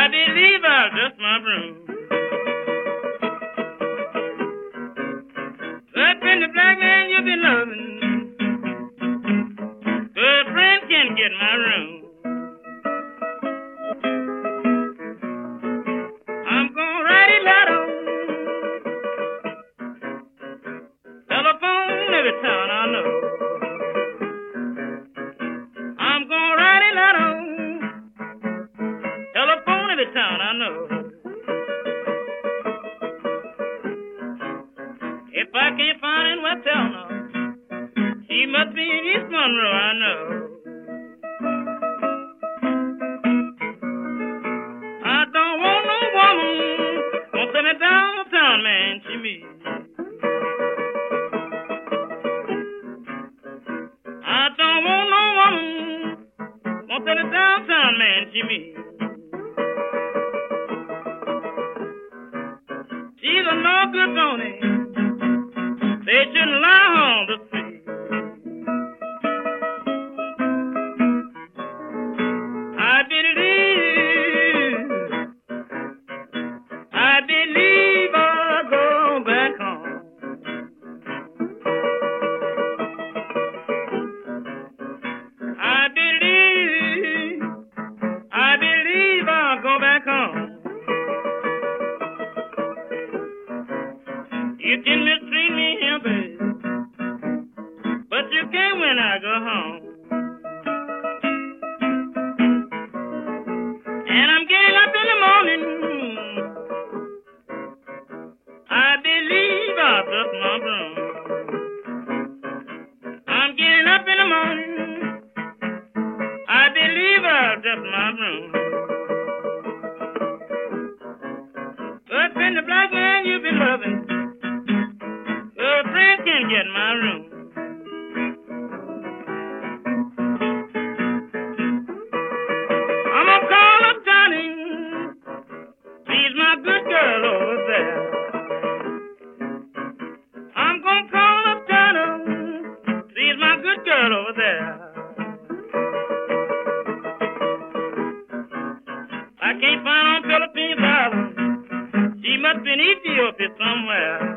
believe I'll dust my broom. Up in the black man you've been loving, a friend can get my room. I'm gonna write a letter, telephone every town I know. I'm gonna write a letter, telephone every town I know. If I can't find in West Elna, she must be in East Monroe, I know. I don't want no woman won't send me downtown, man, she me. I don't want no woman won't send me downtown, man, she me. She's a no good Tony. They shouldn't lie on the street. I believe I'll go back home. I believe I'll go back home. You can mistreat me here, baby, but you can't when I go home. And I'm getting up in the morning. I believe I'll dust my broom. I'm getting up in the morning. I believe I'll dust my broom. Up in the black man you've been loving, a friend can get my room. I'm gonna call up Johnny, she's my good girl over there. I'm gonna call up Johnny, she's my good girl over there. I can't find on Philippines Island, she must be in Ethiopia somewhere.